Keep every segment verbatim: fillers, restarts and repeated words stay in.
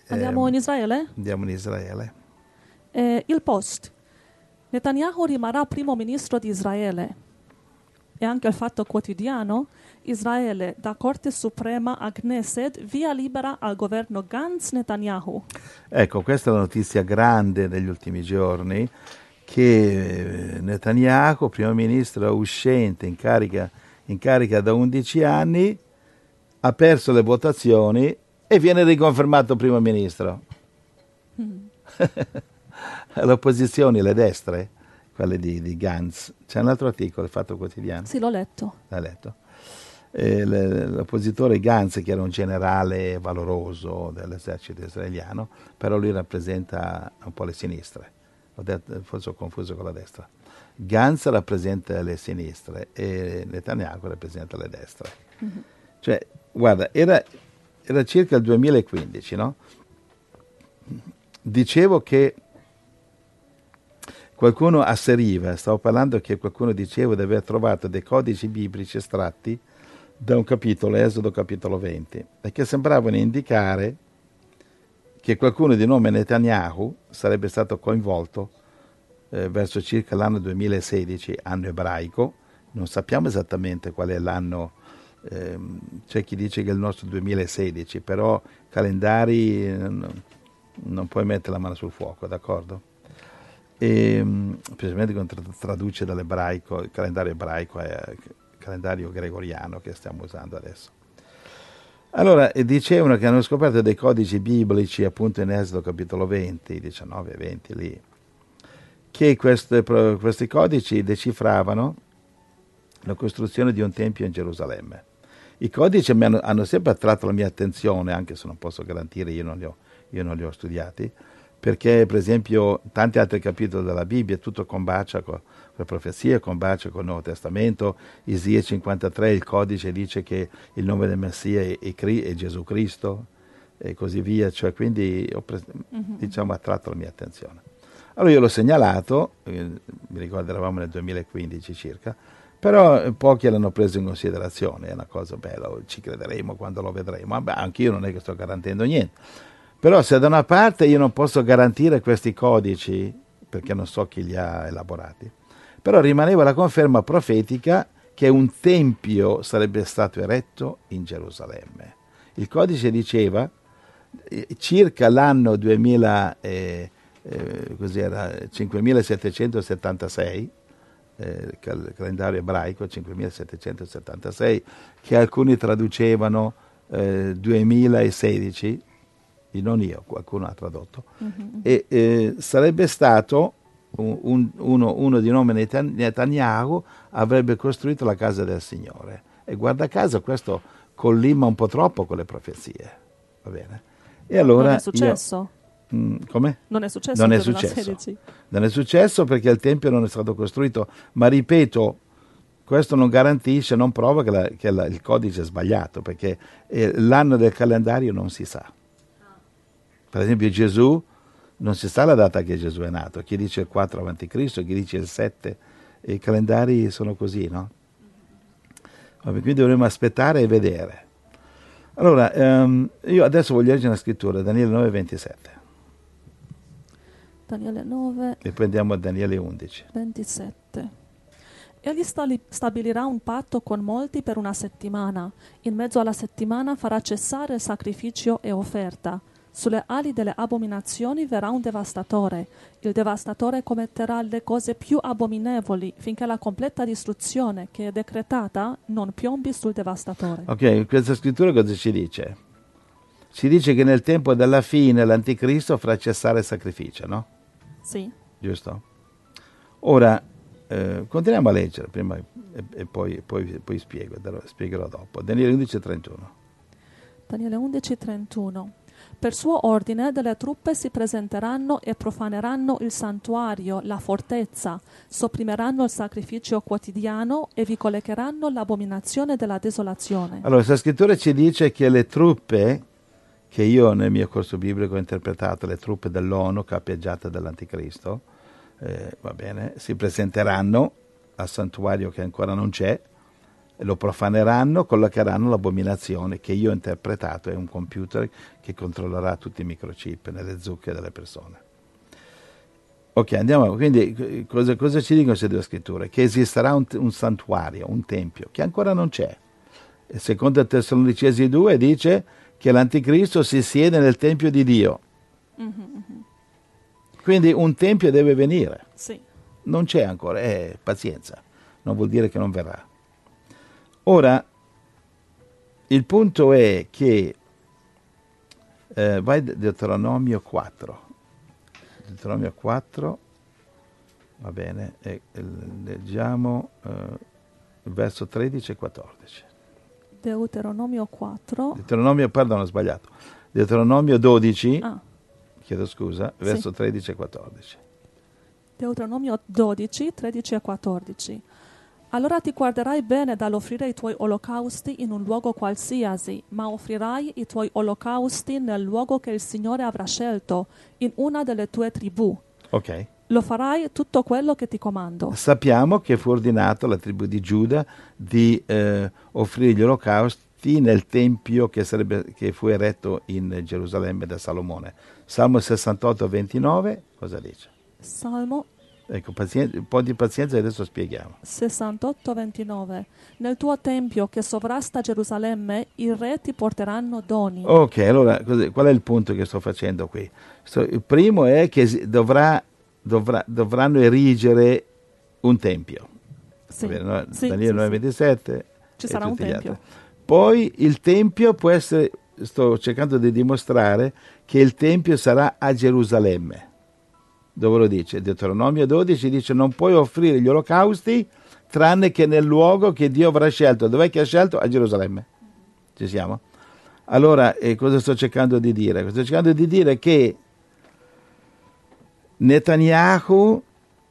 Andiamo eh, in Israele? Andiamo in Israele. Eh, il Post. Netanyahu rimarrà primo ministro di Israele. E anche il Fatto Quotidiano. Israele, da Corte Suprema a Knesset, via libera al governo Gantz-Netanyahu. Ecco, questa è la notizia grande degli ultimi giorni, che Netanyahu, primo ministro uscente in carica, in carica da undici anni, ha perso le votazioni e viene riconfermato primo ministro. Mm. Le opposizioni, le destre, quelle di, di Gantz, c'è un altro articolo, il Fatto Quotidiano? Sì, l'ho letto. L'ha letto? Eh, l'oppositore Gantz, che era un generale valoroso dell'esercito israeliano, però lui rappresenta un po' le sinistre, ho detto, forse ho confuso con la destra. Gantz rappresenta le sinistre e Netanyahu rappresenta le destre. Mm-hmm. Cioè, guarda, era, era circa il duemilaquindici, no? Dicevo che qualcuno asseriva, stavo parlando che qualcuno diceva di aver trovato dei codici biblici estratti da un capitolo, Esodo capitolo venti, e che sembravano indicare che qualcuno di nome Netanyahu sarebbe stato coinvolto eh, verso circa l'anno duemilasedici, anno ebraico. Non sappiamo esattamente qual è l'anno, eh, c'è chi dice che è il nostro duemilasedici, però calendari eh, non puoi mettere la mano sul fuoco, d'accordo? E, specialmente quando traduce dall'ebraico, il calendario ebraico è il calendario gregoriano che stiamo usando adesso. Allora, dicevano che hanno scoperto dei codici biblici appunto in Esodo capitolo venti, diciannove e venti lì, che queste, questi codici decifravano la costruzione di un tempio in Gerusalemme. I codici mi hanno, hanno sempre attratto la mia attenzione, anche se non posso garantire, io non li ho, io non li ho studiati, perché per esempio tanti altri capitoli della Bibbia tutto combacia con le profezie, combacia con il Nuovo Testamento. Isaia cinquantatré, il codice dice che il nome del Messia è, è, è Gesù Cristo e così via, cioè quindi ho pres- mm-hmm. diciamo attratto la mia attenzione. Allora io l'ho segnalato, eh, mi ricordo eravamo nel duemilaquindici circa, però pochi l'hanno preso in considerazione, è una cosa bella, ci crederemo quando lo vedremo. Vabbè, anche io non è che sto garantendo niente. Però se da una parte io non posso garantire questi codici, perché non so chi li ha elaborati, però rimaneva la conferma profetica che un tempio sarebbe stato eretto in Gerusalemme. Il codice diceva, eh, circa l'anno duemila, eh, eh, cos'era, cinquemilasettecentosettantasei, eh, il calendario ebraico cinquemilasettecentosettantasei, che alcuni traducevano eh, duemilasedici, non io, qualcuno ha tradotto, uh-huh. e eh, sarebbe stato un, un, uno, uno di nome Netanyahu avrebbe costruito la casa del Signore, e guarda caso questo collima un po' troppo con le profezie, va bene? E allora non è successo? Io, mh, come? Non è successo non nel è successo. duemilasedici. Non è successo perché il Tempio non è stato costruito, ma ripeto, questo non garantisce, non prova che, la, che la, il codice è sbagliato, perché eh, l'anno del calendario non si sa. Per esempio Gesù, non si sa la data che Gesù è nato, chi dice il quattro avanti Cristo, chi dice il sette, e i calendari sono così, no? Vabbè, quindi dovremo aspettare e vedere. Allora, um, io adesso voglio leggere una scrittura, Daniele nove ventisette. Daniele nove. E poi andiamo a Daniele undici. ventisette. Egli stabilirà un patto con molti per una settimana. In mezzo alla settimana farà cessare il sacrificio e offerta. Sulle ali delle abominazioni verrà un devastatore. Il devastatore commetterà le cose più abominevoli finché la completa distruzione che è decretata non piombi sul devastatore. Ok, questa scrittura cosa ci dice? Ci dice che nel tempo della fine l'anticristo farà cessare il sacrificio, no? Sì. Giusto? Ora, eh, continuiamo a leggere prima e, e poi, poi, poi spiego, spiegherò dopo. Daniele undici trentuno. Daniele undici trentuno. Per suo ordine delle truppe si presenteranno e profaneranno il santuario, la fortezza, sopprimeranno il sacrificio quotidiano e vi collocheranno l'abominazione della desolazione. Allora, questa scrittura ci dice che le truppe, che io nel mio corso biblico ho interpretato, le truppe dell'ONU capeggiate dall'anticristo, eh, va bene, si presenteranno al santuario che ancora non c'è, lo profaneranno, collocheranno l'abominazione che io ho interpretato è un computer che controllerà tutti i microchip nelle zucche delle persone. Ok, andiamo. Quindi cosa, cosa ci dicono queste due scritture? Che esisterà un, un santuario, un tempio, che ancora non c'è. E secondo Tessalonicesi due dice che l'anticristo si siede nel tempio di Dio. Mm-hmm. Quindi un tempio deve venire. Sì. Non c'è ancora, è pazienza, non vuol dire che non verrà. Ora, il punto è che, eh, vai Deuteronomio quattro, Deuteronomio quattro, va bene, e, e leggiamo eh, il verso tredici e quattordici. Deuteronomio quattro. Deuteronomio, perdono, ho sbagliato. Deuteronomio dodici, ah. chiedo scusa, verso sì. tredici e quattordici. Deuteronomio dodici, tredici e quattordici. Allora ti guarderai bene dall'offrire i tuoi olocausti in un luogo qualsiasi, ma offrirai i tuoi olocausti nel luogo che il Signore avrà scelto, in una delle tue tribù. Ok. Lo farai tutto quello che ti comando. Sappiamo che fu ordinato alla tribù di Giuda di eh, offrire gli olocausti nel tempio che, sarebbe, che fu eretto in Gerusalemme da Salomone. Salmo sessantotto, ventinove, cosa dice? Salmo Ecco, pazienza, un po' di pazienza e adesso spieghiamo. sessantotto, ventinove. Nel tuo tempio che sovrasta Gerusalemme, i re ti porteranno doni. Ok, allora qual è il punto che sto facendo qui? Sto, il primo è che dovrà, dovrà, dovranno erigere un tempio. Sì. Bene, no? Sì, Daniele sì, nove ventisette. Ci sarà un tempio. Poi il tempio può essere, sto cercando di dimostrare che il tempio sarà a Gerusalemme. Dove lo dice? Deuteronomio dodici dice non puoi offrire gli olocausti tranne che nel luogo che Dio avrà scelto. Dov'è che ha scelto? A Gerusalemme. Ci siamo? Allora, eh, cosa sto cercando di dire? Sto cercando di dire che Netanyahu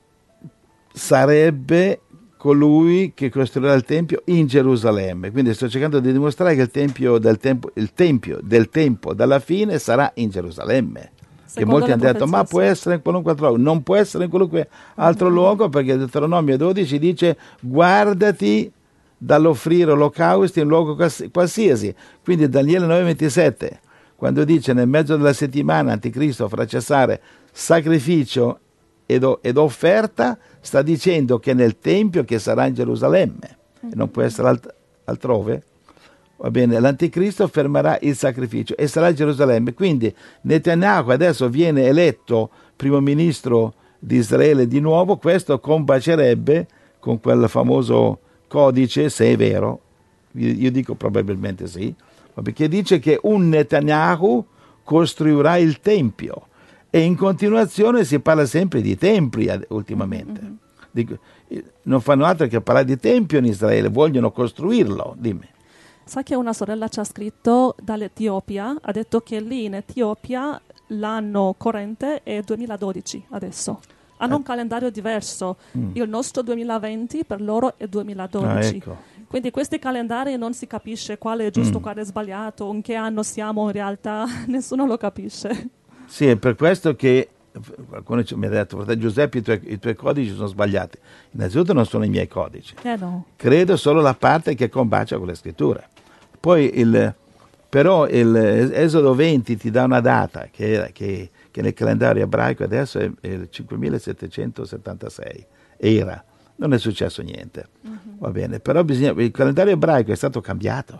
sarebbe colui che costruirà il tempio in Gerusalemme. Quindi sto cercando di dimostrare che il tempio del tempo, il tempio del tempo dalla fine sarà in Gerusalemme. Che molti hanno detto ma può essere in qualunque altro luogo, non può essere in qualunque altro mm-hmm. luogo, perché Deuteronomio dodici dice guardati dall'offrire olocausti in luogo qualsiasi. Quindi Daniele nove ventisette, quando dice nel mezzo della settimana Anticristo farà cessare sacrificio ed, ed offerta, sta dicendo che nel tempio che sarà in Gerusalemme mm-hmm. e non può essere alt- altrove. Va bene, l'anticristo fermerà il sacrificio e sarà a Gerusalemme. Quindi Netanyahu adesso viene eletto primo ministro di Israele di nuovo. Questo combacerebbe con quel famoso codice, se è vero, io dico probabilmente sì, perché dice che un Netanyahu costruirà il tempio e in continuazione si parla sempre di templi ultimamente. Mm-hmm. Dico, non fanno altro che parlare di tempio in Israele, vogliono costruirlo, dimmi. Sa che una sorella ci ha scritto dall'Etiopia, ha detto che lì in Etiopia l'anno corrente è duemiladodici adesso. Hanno eh. un calendario diverso. Mm. Il nostro duemilaventi per loro è duemiladodici. Ah, ecco. Quindi questi calendari non si capisce quale è giusto, mm. quale è sbagliato, in che anno siamo in realtà, nessuno lo capisce. Sì, è per questo che qualcuno mi ha detto, fratello Giuseppe, i tuoi, i tuoi codici sono sbagliati. Innanzitutto non sono i miei codici. Eh no. Credo solo la parte che combacia con le scritture. Poi il, però il Esodo venti ti dà una data che, che, che nel calendario ebraico adesso è, è il cinquemilasettecentosettantasei. Era, non è successo niente. Uh-huh. Va bene, però bisogna, il calendario ebraico è stato cambiato.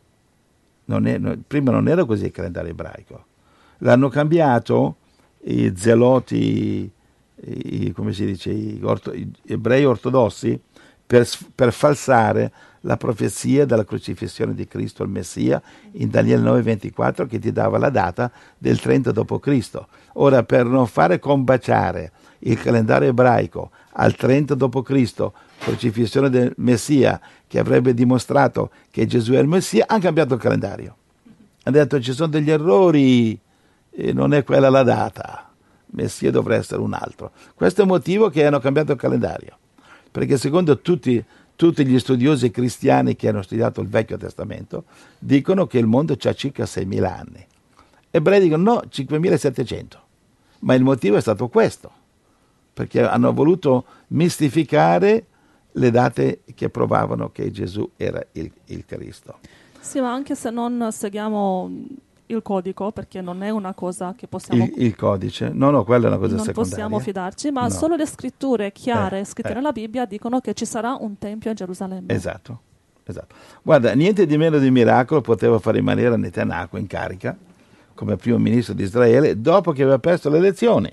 Non è, non, prima non era così il calendario ebraico. L'hanno cambiato i zeloti, i, come si dice, i, orto, gli ebrei ortodossi per, per falsare la profezia della crocifissione di Cristo, il Messia, in Daniele nove ventiquattro, che ti dava la data del trenta dopo Cristo. Ora, per non fare combaciare il calendario ebraico al trenta dopo Cristo, crocifissione del Messia, che avrebbe dimostrato che Gesù è il Messia, hanno cambiato il calendario. Hanno detto ci sono degli errori, e non è quella la data, Messia dovrebbe essere un altro. Questo è il motivo che hanno cambiato il calendario, perché secondo tutti, tutti gli studiosi cristiani che hanno studiato il Vecchio Testamento dicono che il mondo ha circa seimila anni. Ebrei dicono no, cinquemilasettecento, ma il motivo è stato questo, perché hanno voluto mistificare le date che provavano che Gesù era il, il Cristo. Sì, ma anche se non seguiamo il codice, perché non è una cosa che possiamo... Il, il codice? No, no, quella è una cosa non secondaria. possiamo fidarci, ma No. solo le scritture chiare Eh, scritte eh. nella Bibbia dicono che ci sarà un tempio a Gerusalemme. Esatto, esatto. Guarda, niente di meno di miracolo poteva far rimanere Netanyahu in carica come primo ministro di Israele dopo che aveva perso le elezioni.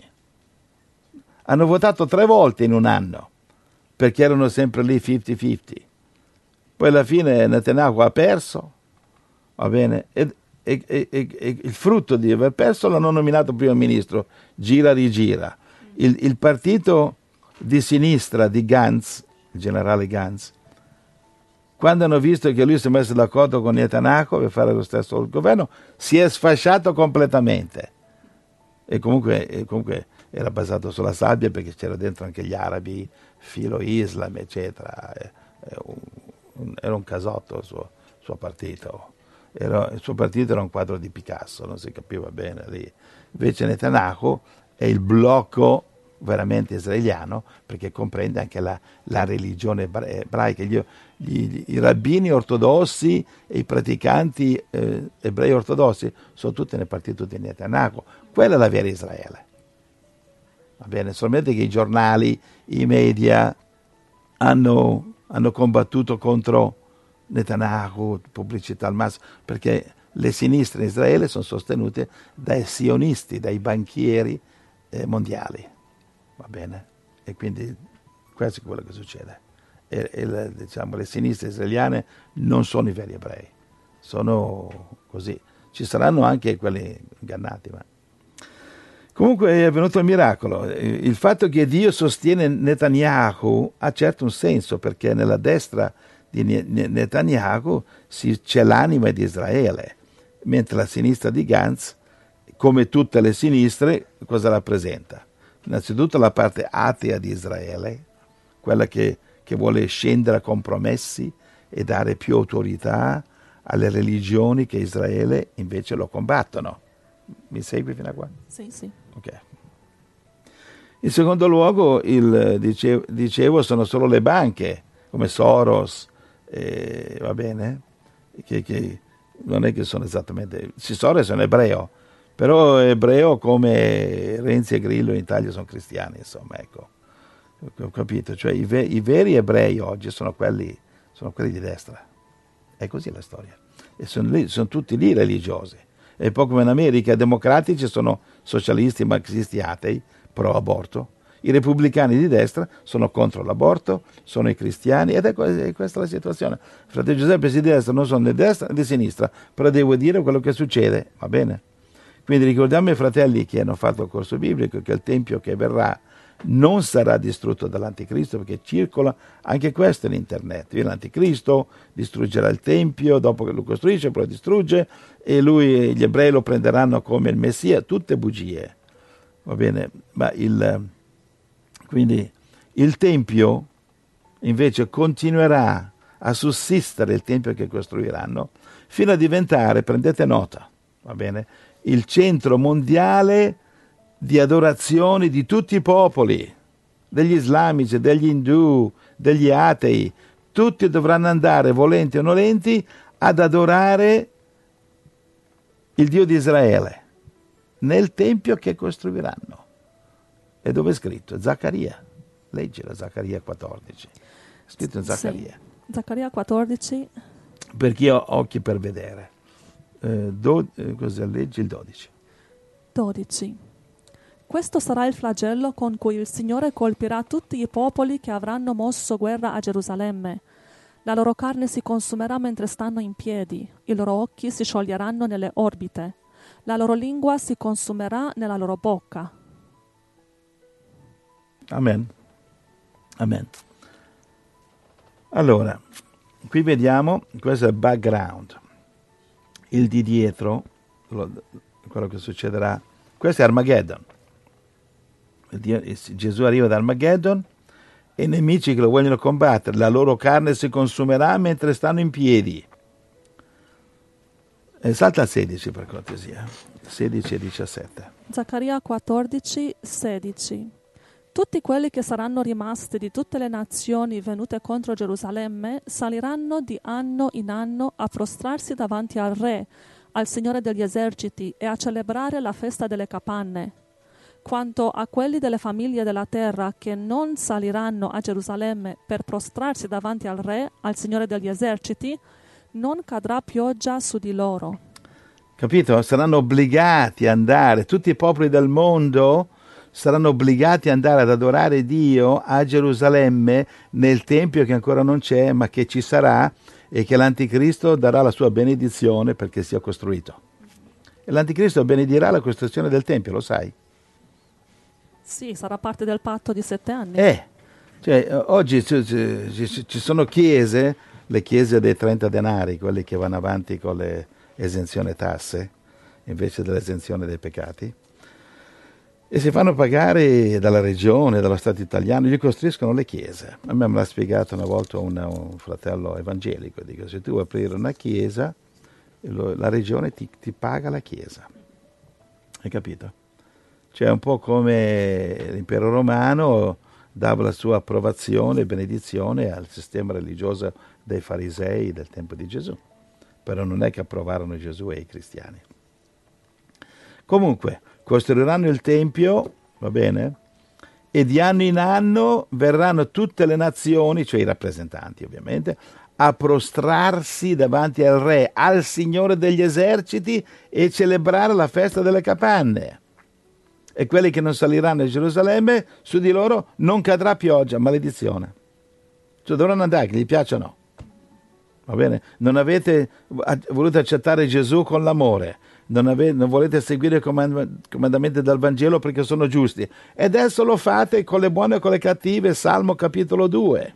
Hanno votato tre volte in un anno, perché erano sempre lì cinquanta cinquanta. Poi alla fine Netanyahu ha perso, va bene, e, e, e, e il frutto di aver perso l'hanno nominato primo ministro, gira rigira. Il, il partito di sinistra di Gantz, il generale Gantz, quando hanno visto che lui si è messo d'accordo con Netanyahu per fare lo stesso governo, si è sfasciato completamente. E comunque, e comunque era basato sulla sabbia, perché c'era dentro anche gli arabi, filo Islam, eccetera. Era un casotto il suo, suo partito. Era, il suo partito era un quadro di Picasso, non si capiva bene lì. Invece Netanyahu è il blocco veramente israeliano, perché comprende anche la, la religione ebraica. Gli, gli, I rabbini ortodossi e i praticanti eh, ebrei ortodossi sono tutti nel partito di Netanyahu. Quella è la vera Israele. Va bene, solamente che i giornali, i media hanno, hanno combattuto contro Netanyahu, pubblicità al massimo, perché le sinistre in Israele sono sostenute dai sionisti, dai banchieri eh, mondiali. Va bene? E quindi questo è quello che succede. E, e le, diciamo, le sinistre israeliane non sono i veri ebrei, sono così. Ci saranno anche quelli ingannati, ma comunque è avvenuto il miracolo. Il fatto che Dio sostiene Netanyahu ha certo un senso, perché nella destra di Netanyahu c'è l'anima di Israele, mentre la sinistra di Gantz, come tutte le sinistre, cosa rappresenta? Innanzitutto la parte atea di Israele, quella che, che vuole scendere a compromessi e dare più autorità alle religioni che Israele invece lo combattono. Mi segui fino a qua? Sì, sì. Ok. In secondo luogo, il, dicevo, dicevo, sono solo le banche, come Soros, eh, va bene? Che, che non è che sono esattamente... Soros è un ebreo, però ebreo come Renzi e Grillo in Italia sono cristiani, insomma, ecco. Ho capito? Cioè i, ve- i veri ebrei oggi sono quelli, sono quelli di destra. È così la storia. E sono, lì, sono tutti lì religiosi. E poi come in America i democratici sono socialisti, marxisti, atei, pro aborto. I repubblicani di destra sono contro l'aborto, sono i cristiani, ed è questa la situazione. Fratello Giuseppe si di destra, non sono né di destra né di sinistra, però devo dire quello che succede, va bene? Quindi ricordiamo ai fratelli che hanno fatto il corso biblico che il tempio che verrà non sarà distrutto dall'anticristo, perché circola anche questo in internet. L'anticristo distruggerà il tempio, dopo che lo costruisce poi lo distrugge, e lui, gli ebrei lo prenderanno come il Messia, tutte bugie, va bene? Ma il, quindi il tempio invece continuerà a sussistere, il tempio che costruiranno, fino a diventare, prendete nota, va bene, il centro mondiale di adorazione di tutti i popoli, degli islamici, degli indù, degli atei. Tutti dovranno andare, volenti o nolenti, ad adorare il Dio di Israele nel tempio che costruiranno. E dove è scritto? Zaccaria. Leggila, Zaccaria quattordici. È scritto in Zaccaria. Sì. Zaccaria quattordici. Per chi ha occhi per vedere. Eh, do, eh, cosa leggi? Il dodici. dodici. Questo sarà il flagello con cui il Signore colpirà tutti i popoli che avranno mosso guerra a Gerusalemme. La loro carne si consumerà mentre stanno in piedi, i loro occhi si scioglieranno nelle orbite, la loro lingua si consumerà nella loro bocca. Amen. Amen. Allora, qui vediamo, questo è il background, il di dietro, quello che succederà. Questo è Armageddon. Gesù arriva da Armageddon e i nemici che lo vogliono combattere, la loro carne si consumerà mentre stanno in piedi. E salta al sedici per cortesia, sedici e diciassette. Zaccaria quattordici, sedici. Tutti quelli che saranno rimasti di tutte le nazioni venute contro Gerusalemme saliranno di anno in anno a prostrarsi davanti al Re, al Signore degli eserciti, e a celebrare la festa delle capanne. Quanto a quelli delle famiglie della terra che non saliranno a Gerusalemme per prostrarsi davanti al Re, al Signore degli eserciti, non cadrà pioggia su di loro. Capito? Saranno obbligati ad andare, tutti i popoli del mondo saranno obbligati ad andare ad adorare Dio a Gerusalemme, nel Tempio che ancora non c'è, ma che ci sarà, e che l'Anticristo darà la sua benedizione perché sia costruito. E l'Anticristo benedirà la costruzione del Tempio, lo sai? Sì, sarà parte del patto di sette anni. Eh, cioè, oggi ci, ci, ci sono chiese, le chiese dei trenta denari, quelli che vanno avanti con le esenzioni tasse, invece dell'esenzione dei peccati, e si fanno pagare dalla regione, dallo Stato italiano, gli costruiscono le chiese. A me me l'ha spiegato una volta una, un fratello evangelico, dico, se tu vuoi aprire una chiesa, la regione ti, ti paga la chiesa. Hai capito? Cioè, un po' come l'impero romano dava la sua approvazione e benedizione al sistema religioso dei farisei del tempo di Gesù. Però non è che approvarono Gesù e i cristiani. Comunque, costruiranno il Tempio, va bene? E di anno in anno verranno tutte le nazioni, cioè i rappresentanti ovviamente, a prostrarsi davanti al Re, al Signore degli eserciti, e celebrare la festa delle capanne. E quelli che non saliranno a Gerusalemme, su di loro non cadrà pioggia, maledizione. Cioè dovranno andare, che gli piaccia o no. Va bene? Non avete voluto accettare Gesù con l'amore, non, avete, non volete seguire i comand- comandamenti del Vangelo perché sono giusti, e adesso lo fate con le buone e con le cattive. Salmo capitolo due.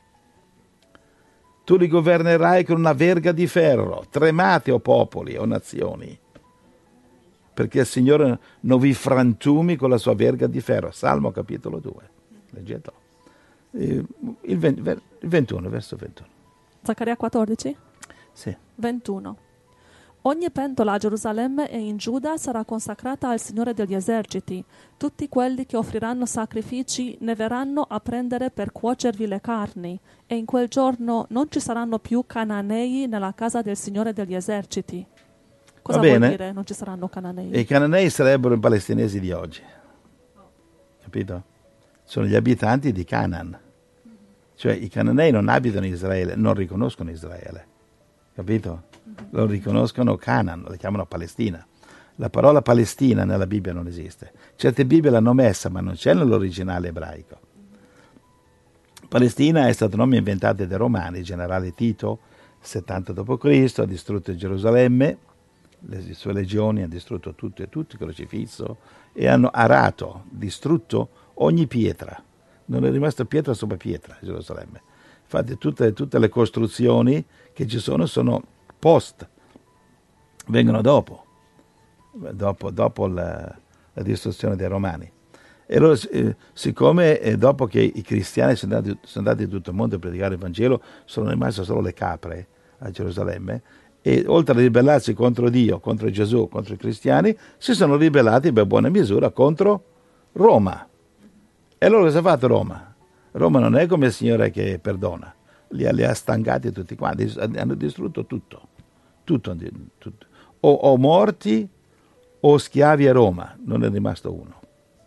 Tu li governerai con una verga di ferro, tremate o popoli o nazioni, perché il Signore non vi frantumi con la sua verga di ferro. Salmo capitolo due. Leggetelo. Il, il ventuno, verso ventuno. Zaccaria quattordici? Sì. ventuno. Ogni pentola a Gerusalemme e in Giuda sarà consacrata al Signore degli eserciti. Tutti quelli che offriranno sacrifici ne verranno a prendere per cuocervi le carni, e in quel giorno non ci saranno più cananei nella casa del Signore degli eserciti. Cosa vuol dire non ci saranno cananei? I cananei sarebbero i palestinesi di oggi. Capito? Sono gli abitanti di Canaan. Cioè i cananei non abitano in Israele, non riconoscono Israele. Capito? Lo riconoscono Canaan, lo chiamano Palestina. La parola Palestina nella Bibbia non esiste. Certe Bibbie l'hanno messa, ma non c'è nell'originale ebraico. Palestina è stato un nome inventato dai Romani. Il generale Tito, settanta dopo Cristo, ha distrutto Gerusalemme, le sue legioni hanno distrutto tutto e tutti, crocifisso, e hanno arato, distrutto ogni pietra. Non è rimasta pietra sopra pietra a Gerusalemme. Infatti tutte, tutte le costruzioni che ci sono sono post, vengono dopo, dopo, dopo la, la distruzione dei Romani. E allora, eh, siccome eh, dopo che i cristiani sono andati, sono andati in tutto il mondo a predicare il Vangelo, sono rimaste solo le capre a Gerusalemme, e oltre a ribellarsi contro Dio, contro Gesù, contro i cristiani, si sono ribellati per buona misura contro Roma. E allora cosa ha fatto Roma? Roma non è come il Signore che perdona, li, li ha stangati tutti quanti, hanno distrutto tutto, tutto, tutto. O, o morti o schiavi a Roma, non è rimasto uno.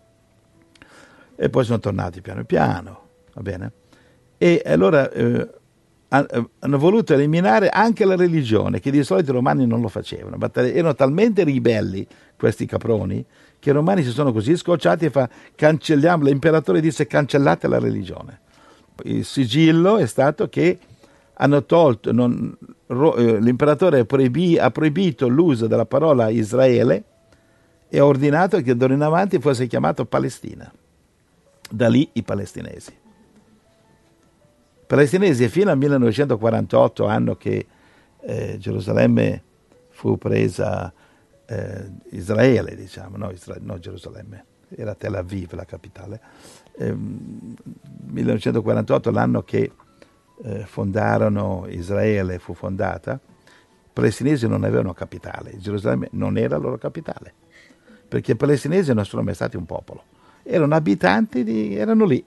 E poi sono tornati piano piano, va bene? E allora eh, hanno voluto eliminare anche la religione, che di solito i romani non lo facevano, ma erano talmente ribelli questi caproni che i romani si sono così scocciati e fa cancelliamo, l'imperatore disse cancellate la religione. Il sigillo è stato che hanno tolto, non, ro, eh, l'imperatore proibì, ha proibito l'uso della parola Israele e ha ordinato che d'ora in avanti fosse chiamato Palestina. Da lì i palestinesi. I palestinesi fino al millenovecentoquarantotto, anno che eh, Gerusalemme fu presa, eh, Israele diciamo, no, Isra- no Gerusalemme, era Tel Aviv la capitale, eh, millenovecentoquarantotto l'anno che eh, fondarono Israele, fu fondata, i palestinesi non avevano capitale, Gerusalemme non era la loro capitale, perché i palestinesi non sono mai stati un popolo, erano abitanti, di, erano lì.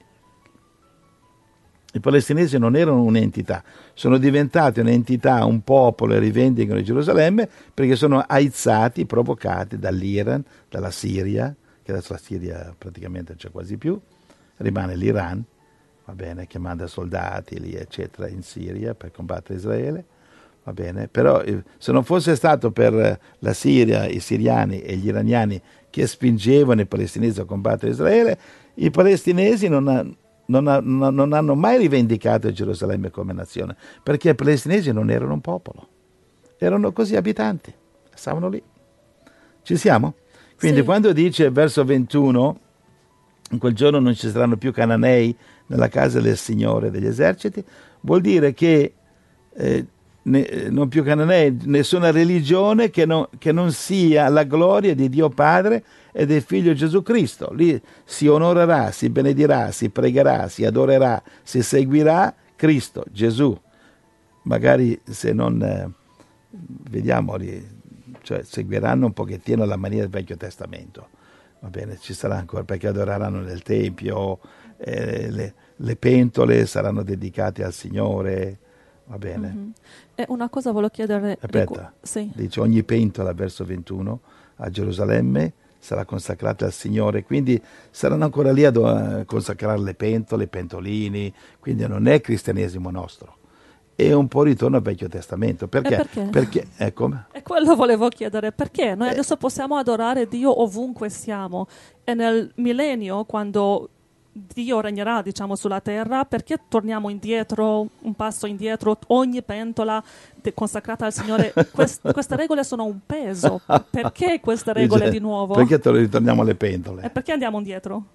I palestinesi non erano un'entità, sono diventati un'entità, un popolo, e rivendicano Gerusalemme perché sono aizzati, provocati dall'Iran, dalla Siria, che adesso la Siria praticamente non c'è quasi più, rimane l'Iran, va bene, che manda soldati lì, eccetera, in Siria per combattere Israele, va bene, però se non fosse stato per la Siria, i siriani e gli iraniani che spingevano i palestinesi a combattere Israele, i palestinesi non hanno Non, ha, non hanno mai rivendicato Gerusalemme come nazione, perché i palestinesi non erano un popolo, erano così abitanti, stavano lì. Ci siamo? Quindi sì. Quando dice verso ventuno, in quel giorno non ci saranno più cananei nella casa del Signore degli eserciti, vuol dire che eh, ne, non più cananei, nessuna religione che, no, che non sia la gloria di Dio Padre e del Figlio Gesù Cristo. Lì si onorerà, si benedirà, si pregherà, si adorerà, si seguirà Cristo, Gesù. Magari se non eh, vediamo, cioè seguiranno un pochettino la maniera del Vecchio Testamento. Va bene, ci sarà ancora, perché adoreranno nel Tempio, eh, le, le pentole saranno dedicate al Signore. Va bene. Mm-hmm. E una cosa volevo chiedere. Aspetta, ricu- sì. Dice ogni pentola, verso ventuno, a Gerusalemme sarà consacrata al Signore, quindi saranno ancora lì a consacrare le pentole, i pentolini, quindi non è cristianesimo nostro, è un po' ritorno al Vecchio Testamento. Perché? E perché? Perché è come? E quello volevo chiedere, perché noi eh. adesso possiamo adorare Dio ovunque siamo, e nel millennio, quando Dio regnerà, diciamo, sulla terra, perché torniamo indietro, un passo indietro, ogni pentola de- consacrata al Signore? Quest- queste regole sono un peso. Perché queste regole Dice, di nuovo? Perché ritorniamo alle pentole? E perché andiamo indietro?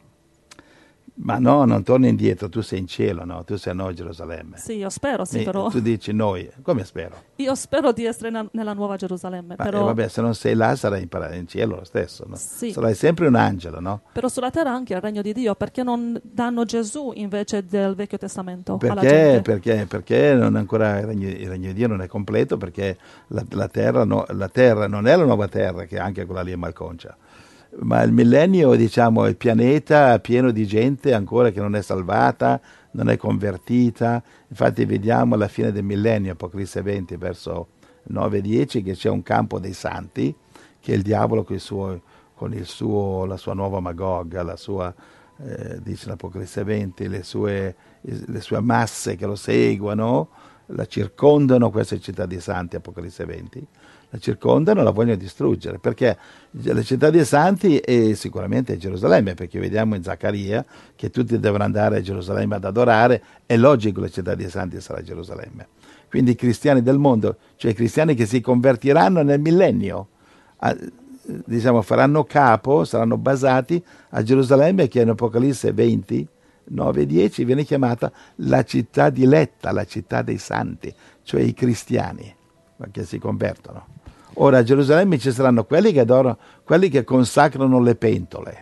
Ma no, non torni indietro, tu sei in cielo, no? Tu sei a noi, Gerusalemme. Sì, io spero, sì, e, però... Tu dici noi, come spero? Io spero di essere na- nella nuova Gerusalemme, Ma, però... eh, vabbè, se non sei là sarai in, para- in cielo lo stesso, no? Sì. Sarai sempre un angelo, no? Però sulla terra anche il regno di Dio, perché non danno Gesù invece del Vecchio Testamento alla Perché? gente? Perché? Perché non è ancora il regno, il regno di Dio non è completo, perché la, la, terra no, la terra non è la nuova terra, che anche quella lì è malconcia, ma il millennio, diciamo, è il pianeta pieno di gente ancora che non è salvata, non è convertita. Infatti vediamo alla fine del millennio, Apocalisse venti, verso nove dieci, che c'è un campo dei santi, che è il diavolo con il suo, con il suo la sua nuova Magog, la sua, eh, dice l'Apocalisse venti, le sue, le sue masse che lo seguono, la circondano, questa città dei santi, Apocalisse venti, la circondano e la vogliono distruggere, perché la città dei santi è sicuramente Gerusalemme, perché vediamo in Zaccaria che tutti devono andare a Gerusalemme ad adorare, è logico che la città dei santi sarà Gerusalemme. Quindi i cristiani del mondo, cioè i cristiani che si convertiranno nel millennio, a, diciamo faranno capo, saranno basati a Gerusalemme, che in Apocalisse venti, nove dieci viene chiamata la città diletta, la città dei santi, cioè i cristiani che si convertono. Ora a Gerusalemme ci saranno quelli che adorano, quelli che consacrano le pentole,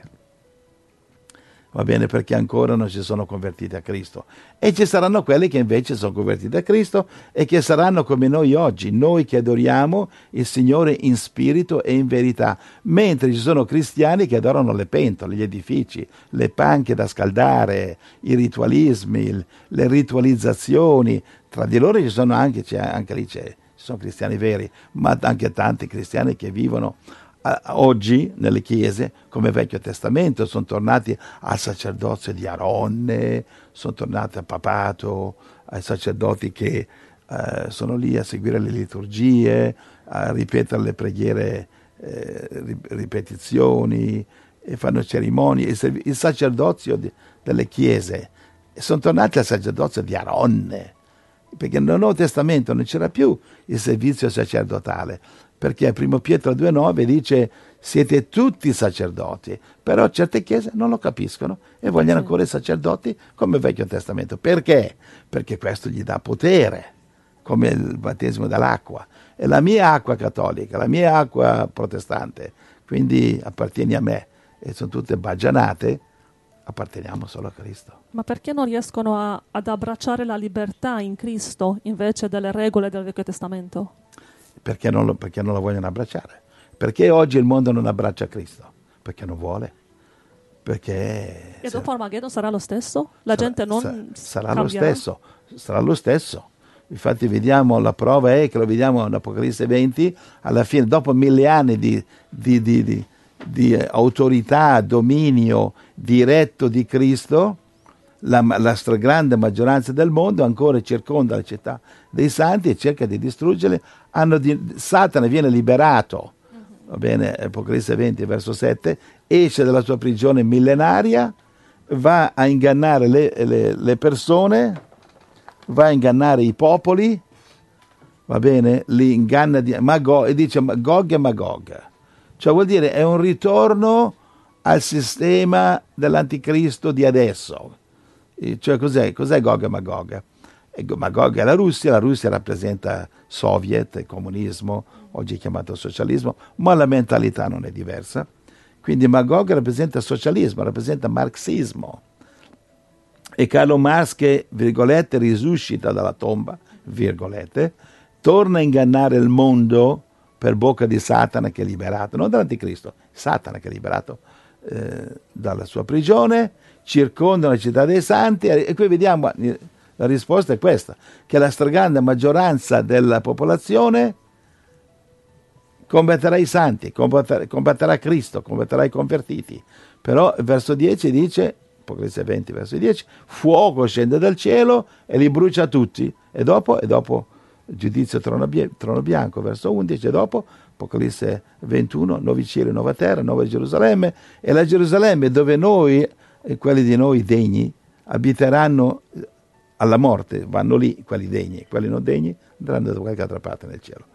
va bene, perché ancora non si sono convertiti a Cristo, e ci saranno quelli che invece sono convertiti a Cristo e che saranno come noi oggi, noi che adoriamo il Signore in spirito e in verità, mentre ci sono cristiani che adorano le pentole, gli edifici, le panche da scaldare, i ritualismi, le ritualizzazioni. Tra di loro ci sono anche, c'è, anche lì c'è sono cristiani veri, ma anche tanti cristiani che vivono uh, oggi nelle chiese come Vecchio Testamento, sono tornati al sacerdozio di Aronne, sono tornati al papato, ai sacerdoti che uh, sono lì a seguire le liturgie, a ripetere le preghiere, eh, ripetizioni, e fanno cerimonie, il, il sacerdozio di, delle chiese, e sono tornati al sacerdozio di Aronne, perché nel Nuovo Testamento non c'era più il servizio sacerdotale, perché a primo Pietro due nove dice siete tutti sacerdoti, però certe chiese non lo capiscono e vogliono ancora i sacerdoti come il Vecchio Testamento. Perché? Perché questo gli dà potere, come il battesimo dall'acqua. È la mia acqua cattolica, la mia acqua protestante, quindi appartieni a me, e sono tutte baggianate. Apparteniamo solo a Cristo. Ma perché non riescono a, ad abbracciare la libertà in Cristo invece delle regole del Vecchio Testamento? Perché non, lo, perché non lo vogliono abbracciare. Perché oggi il mondo non abbraccia Cristo? Perché non vuole. perché... E dopo Armageddon sarà lo stesso? La sarà, gente non sa, sarà cambierà? lo stesso, sarà lo stesso. Infatti vediamo, la prova è che lo vediamo in Apocalisse venti, alla fine, dopo mille anni di, di, di, di, di autorità, dominio diretto di Cristo, la, la stragrande maggioranza del mondo ancora circonda la città dei santi e cerca di distruggerli. Hanno di, Satana viene liberato, va bene, Apocalisse venti verso sette, esce dalla sua prigione millenaria, va a ingannare le, le, le persone, va a ingannare i popoli, va bene, li inganna di, Magog, e dice Gog e Magog, cioè vuol dire è un ritorno al sistema dell'anticristo di adesso. Cioè cos'è, cos'è Gog e Magog? E Magog è la Russia, la Russia rappresenta Soviet, il comunismo, oggi chiamato socialismo, ma la mentalità non è diversa. Quindi Magog rappresenta socialismo, rappresenta marxismo. E Carlo Marx che, virgolette, risuscita dalla tomba, virgolette, torna a ingannare il mondo per bocca di Satana che è liberato, non dall'anticristo, Satana che è liberato eh, dalla sua prigione, circonda la città dei santi, e qui vediamo, la risposta è questa, che la stragrande maggioranza della popolazione combatterà i santi, combatterà, combatterà Cristo, combatterà i convertiti. Però il verso dieci dice, Apocalisse venti verso dieci, fuoco scende dal cielo e li brucia tutti, e dopo, e dopo giudizio trono, trono bianco, verso undici, e dopo Apocalisse ventuno, nuovi cieli, nuova terra, nuova Gerusalemme, e la Gerusalemme dove noi, e quelli di noi degni, abiteranno alla morte, vanno lì quelli degni, quelli non degni andranno da qualche altra parte nel cielo.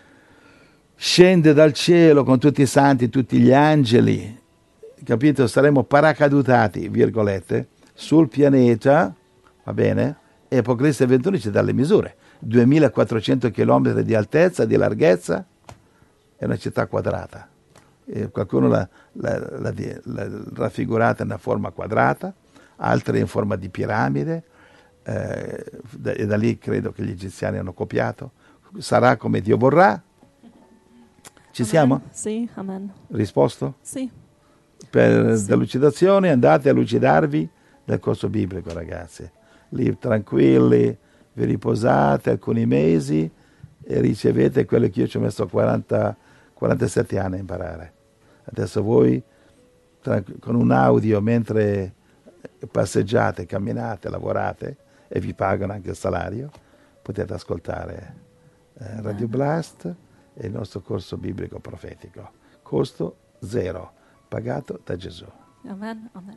Scende dal cielo con tutti i santi, tutti gli angeli, capito? Saremo paracadutati, virgolette, sul pianeta, va bene? E Apocalisse ventuno ci dà le misure, duemilaquattrocento chilometri di altezza, di larghezza, è una città quadrata. E qualcuno l'ha, l'ha, l'ha, l'ha raffigurata in una forma quadrata, altre in forma di piramide, eh, e da lì credo che gli egiziani hanno copiato. Sarà come Dio vorrà. Ci Amen. Siamo? Sì, amen. Risposto? Sì. Per Sì. delucidazione andate a lucidarvi del corso biblico, ragazzi. Lì tranquilli, vi riposate alcuni mesi e ricevete quello che io ci ho messo quaranta, quarantasette anni a imparare. Adesso voi con un audio mentre passeggiate, camminate, lavorate e vi pagano anche il salario, potete ascoltare eh, Radio Blast e il nostro corso biblico profetico. Costo zero, pagato da Gesù. Amen, amen.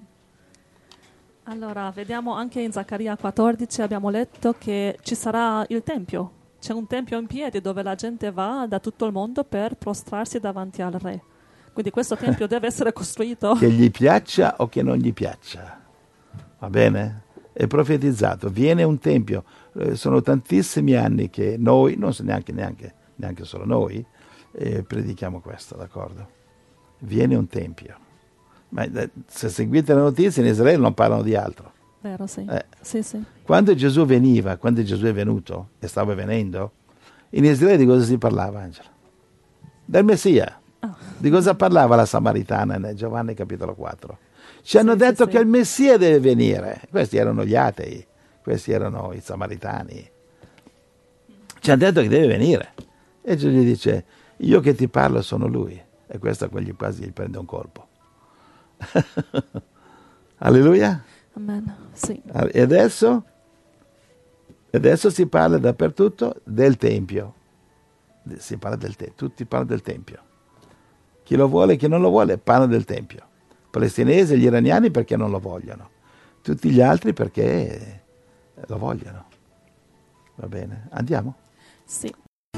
Allora, vediamo anche in Zaccaria quattordici, abbiamo letto che ci sarà il Tempio. C'è un Tempio in piedi dove la gente va da tutto il mondo per prostrarsi davanti al Re. Quindi questo Tempio deve essere costruito. Che gli piaccia o che non gli piaccia. Va bene? È profetizzato. Viene un Tempio. Eh, sono tantissimi anni che noi, non so neanche, neanche, neanche solo noi, eh, predichiamo questo, d'accordo? Viene un Tempio. Ma eh, se seguite le notizie in Israele non parlano di altro. Vero, sì. Eh. Sì, sì. Quando Gesù veniva, quando Gesù è venuto e stava venendo, in Israele di cosa si parlava, Angela? Del Messia. Oh. Di cosa parlava la Samaritana in Giovanni capitolo quattro? Ci hanno sì, detto sì, che sì. il Messia deve venire. Questi erano gli atei, questi erano i Samaritani. Ci hanno detto che deve venire. E Gesù gli dice, io che ti parlo sono lui. E questo quasi quasi gli prende un colpo. Alleluia. Amen. Sì. E adesso? Adesso si parla dappertutto del Tempio. Si parla del Tempio, tutti parlano del Tempio. Chi lo vuole e chi non lo vuole parla del Tempio. I palestinesi e gli iraniani perché non lo vogliono. Tutti gli altri perché lo vogliono. Va bene? Andiamo? Sì.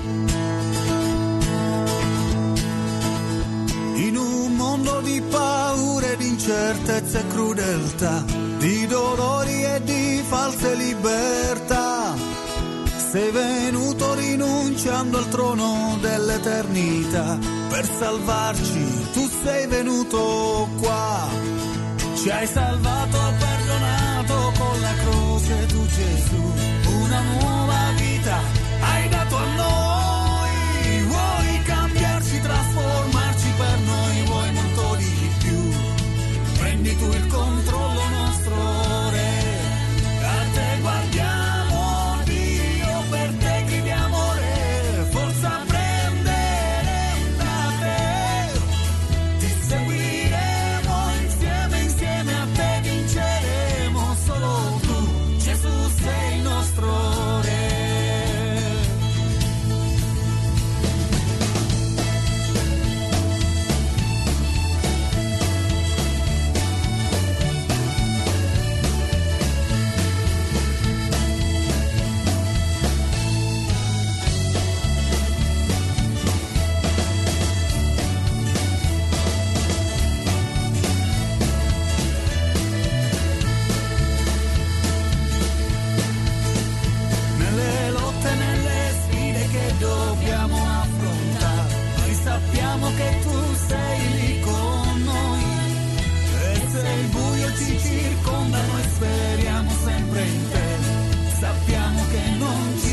In un mondo di paure, di incertezze e crudeltà, di dolori e di false libertà, sei venuto rinunciando al trono dell'eternità. Per salvarci tu sei venuto qua. Ci hai salvato, perdonato con la croce tu Gesù. Una nuova vita hai dato a noi. Vuoi cambiarci, trasformarci per noi, vuoi molto di più. Prendi tu speriamo sempre in te, sappiamo che non ci